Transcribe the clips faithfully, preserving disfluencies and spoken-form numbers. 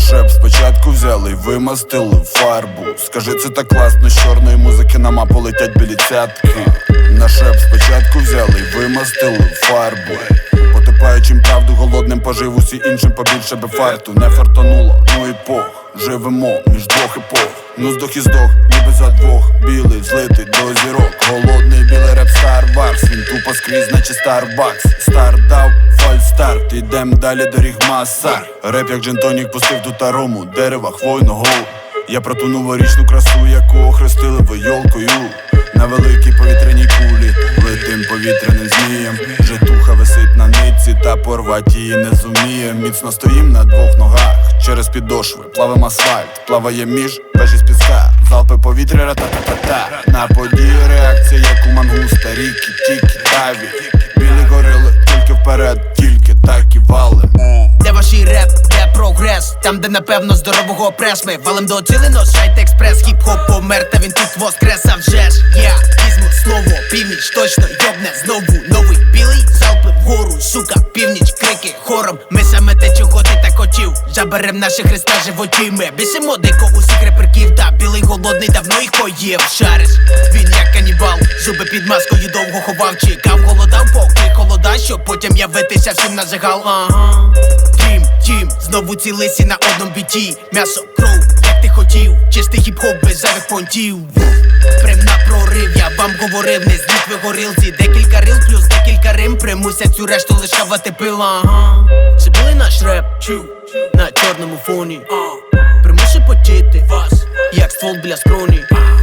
Наш реп спочатку взяли й вимастили фарбу. Скажи, це так класно, з чорної музики на мапу летять білі цятки. Наш реп спочатку взяли й вимастили фарбу. Потипаючим правду, голодним пожив, усі іншим побільше би фарту. Не фартануло, ну і пох, живемо між двох епох. Ну здох і здох, ніби за двох. Білий злитий до зірок. Голодний білий реп Старбакс. Він тупо скрізь, наче Старбакс. Стар дав, фальстарт, ідем далі доріг масар. Реп як джентонік пустив тут арому, дерева, хвойного. Я про ту новорічну красу, яку охрестили вийолкою. На великій повітряній кулі летим повітряним змієм. Житуха висить на нитці, та порвать її не зуміє. Міцно стоїм на двох ногах, через підошви плавим асфальт, плаває між вежі з піска. Залпи повітря, ра-та-та-та-та. На події реакція, як у мангуста. Ріки, тіки, таві. Білі горили, тільки вперед, тільки так і валим. Де ваші реп, де прогрес? Там, де напевно здорового прес. Ми валим до цілено, шайт експрес. Хіп-хоп помер, та він тут воскрес. А вже ж я візьму слово, північ точно йобне знову. Новий білий, залпи вгору, сука, північ, крики хором. Ми саме те, чого ти так хотів. Жаберем наші хреста животі. Ми бісимо дико усіх реперків. Та білий голодний давно їх поїв. Шариш, він як канібал, зуби під маскою довго ховав. Чекав, голодав, поки холода, щоб потім явитися всім на загал. Ага. Тім, тім, знову ці лисі на одному біті. М'ясо, кров, як ти хотів. Чистий хіп-хоп без зайвих понтів. Прям на прорив, я вам говорив, не зліть ви горілці. Декілька рил плюс декілька рим примусять цю решту лиш хавати пила. Ага. Це білий наш реп, чу, на чорному фоні. Примусить потіти вас, як ствол біля скроні.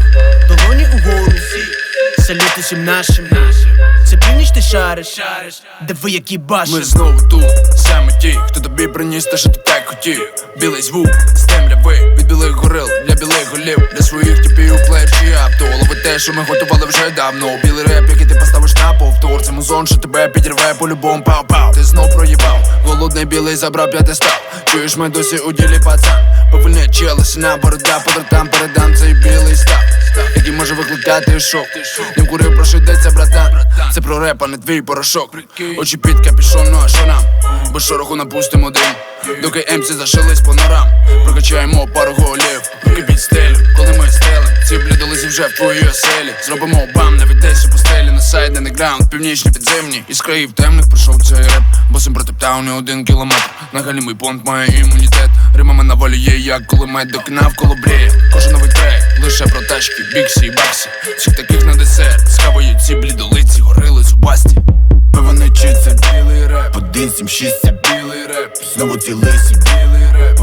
Долоні угору, салют усім нашим. Це північ ти шариш, де ви які башиш. Ми знову тут, саме ті, хто тобі приніс те, що ти так хотів. Білий звук, з темряви, від білих горил, для білих голів. Для своїх тіпів плечі апто. Лови те, що ми готували вже давно. Білий реп, який ти поставиш на повтор. Це музон, що тебе підірве по-любому пау-пау. Ти знов проїбав, голодний білий забрав п'ятий став. Чуєш, ми досі у ділі, пацан. Повільне челесі на борода, по дратам передам цей білий став, який може викликати шок. Не вкурив, про що йдеться, братан. Це про реп, а не твій порошок. Очі під капюшон, ну а що нам? Без шороху напустимо дим, доки емсі зашились по норам. Прокачаємо пару голів, руки під стелю, коли ми стелим. Ці блідолиці вже в твоїй оселі. Зробимо бам, навіть десь у постелі. На сайт, не граунд, північні підземні. Із країв темних пройшов цей реп. Босим протептав не один кілометр. На галімий понт має імунітет. Римами навалює, як кулемет, доки навколо бріє. Кожен новий трек, лише про тачки, біксі і баксі. Всіх таких на десерт, схавають ці блідолиці, горили зубасті. Пиво не читься, Білий реп, один сім шість, це білий реп, знову ці лисі. білий реп.